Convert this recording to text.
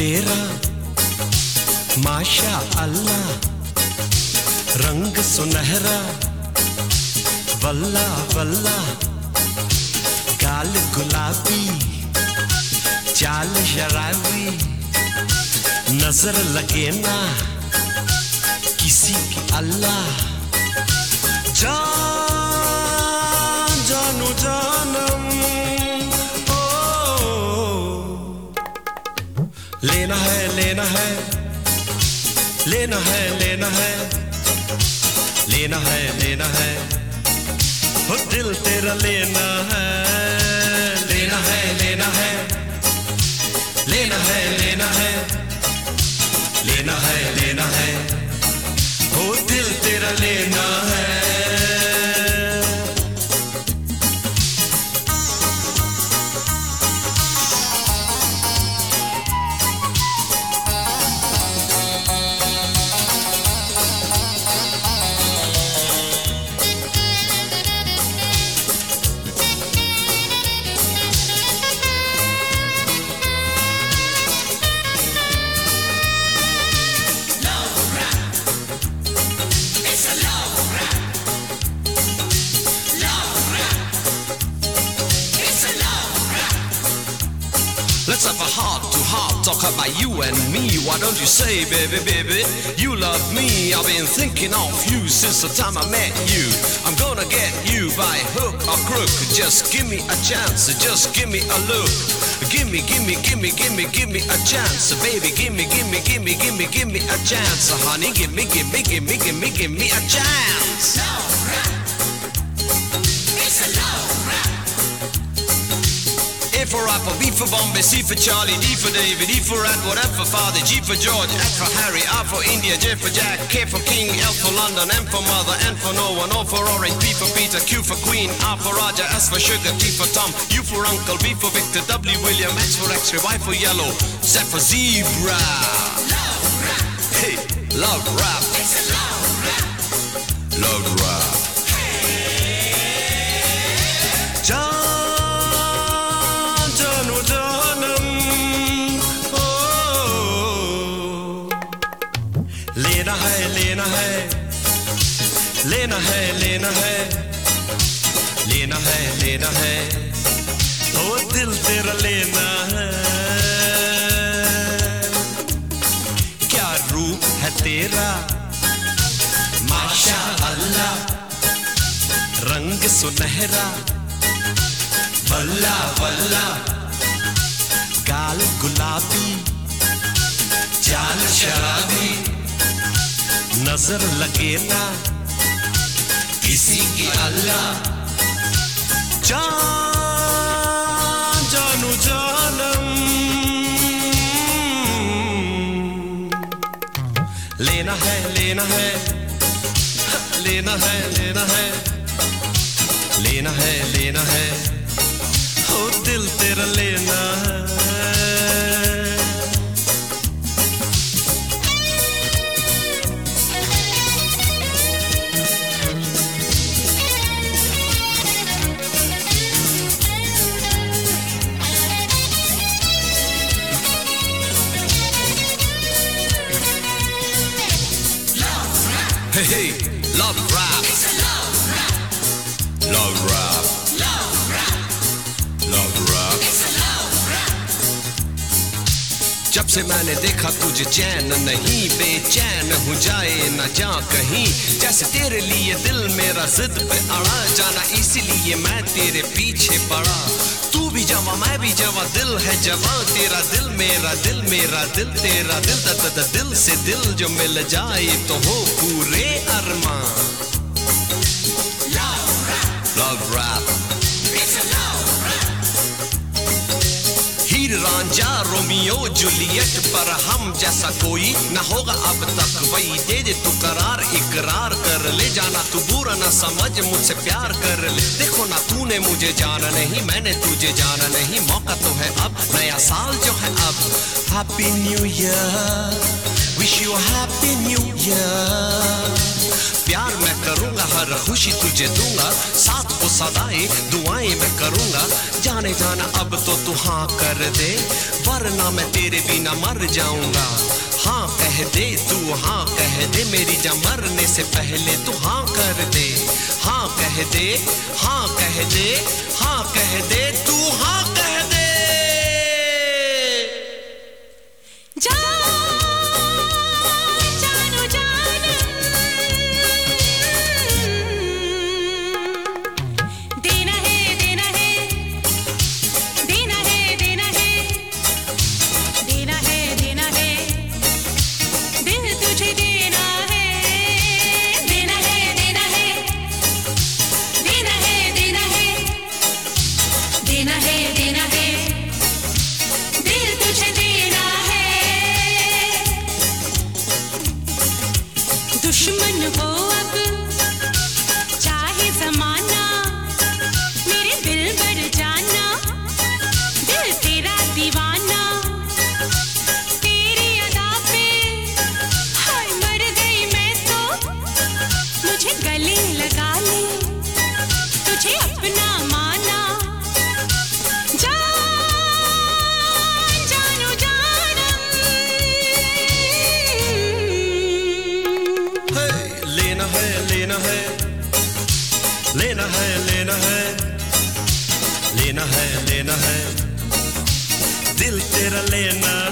तेरा माशा अल्लाह, रंग सुनहरा वल्ला वल्ला, गाल गुलाबी चाल शराबी, नजर लगे ना किसी की अल्लाह। जान जानू जानम ओ, लेना है लेना है लेना है लेना है लेना है लेना है, हो दिल तेरा लेना है लेना है लेना है लेना है लेना है लेना है लेना है, हो दिल तेरा लेना है। Let's have a heart-to-heart talk about you and me. Why don't you say, baby, baby, you love me? I've been thinking of you since the time I met you. I'm gonna get you by hook or crook. Just give me a chance, just give me a look. Give me, give me, give me, give me, give me a chance, baby. Give me, give me, give me, give me, give me a chance, honey. Give me, give me, give me, give me, give me a chance. Love rap. It's a love rap. A for Apple, B for Bombay, C for Charlie, D for David, E for Edward, F for Father, G for George, F for Harry, R for India, J for Jack, K for King, L for London, M for Mother, N for Noah, O for Orange, P for Peter, Q for Queen, R for Roger, S for Sugar, T for Tom, U for Uncle, V for Victor, W William, X for X-ray, Y for Yellow, Z for Zebra. Love rap. Hey, love rap. It's a love rap. Love rap. लेना है लेना है लेना है लेना है लेना है लेना है, ओ दिल तेरा लेना है। क्या रूप है तेरा माशा अल्लाह, रंग सुनहरा वल्ला वल्ला, गाल गुलाबी चाल शराबी, नजर लगे ना किसी की अल्लाह। जान जानू जानम लेना है लेना है लेना है लेना है लेना है लेना है, हो दिल तेरा लेना है। Hey, hey, love rap. It's a love rap. Love rap. Love rap. Love rap. It's a love rap. जब से मैंने देखा तुझे चैन नहीं, बेचैन हूँ जाए न जा कहीं। जैसे तेरे लिए दिल मेरा जिद पे अड़ा, जाना इसीलिए मैं तेरे पीछे पड़ा। तू भी जवा मैं भी जवा, दिल है जवा, तेरा दिल मेरा दिल मेरा दिल तेरा दिल, दिल से दिल जो मिल जाए तो हो पूरे अरमान। Love rap. It's a love rap. Heer Ranjha Romeo Juliet पर हम जैसा कोई न होगा अब तक, वही दे दे तू करार इकरार कर ले, जाना तू बुरा न समझ मुझसे प्यार कर ले। देखो ना तूने मुझे जाना नहीं, मैंने तुझे जाना नहीं, मौका तो है अब, नया साल जो है अब। Happy New Year, wish you a Happy New Year, प्यार मैं करूँगा, हर खुशी तुझे दूंगा, साथ वो सदाएं दुआएं मैं करूँगा। जाने जाना अब तो तू हाँ कर दे, वरना मैं तेरे बिना मर जाऊँगा। हाँ कह दे तू, हाँ कह दे, मेरी जान मरने से पहले तू हाँ कर दे। हाँ कह दे, हाँ कह दे, हाँ कह दे, तू हाँ कह दे। जानो जान, देना है देना है, देना है देना है, देना है देना है, दिल तुझे देना है, देना है देना है, देना है देना है, देना है देना है, दिल तुझे देना है। दुश्मन हो अब चाहे जमाना, मेरे दिल भर जाना, दिल तेरा दीवाना, तेरी अदा पे हाय मर गई मैं तो, मुझे गले लगा ले, तुझे अपना माना। जान जानो जानम, लेना है लेना है, लेना है लेना है, लेना है लेना है, दिल तेरा लेना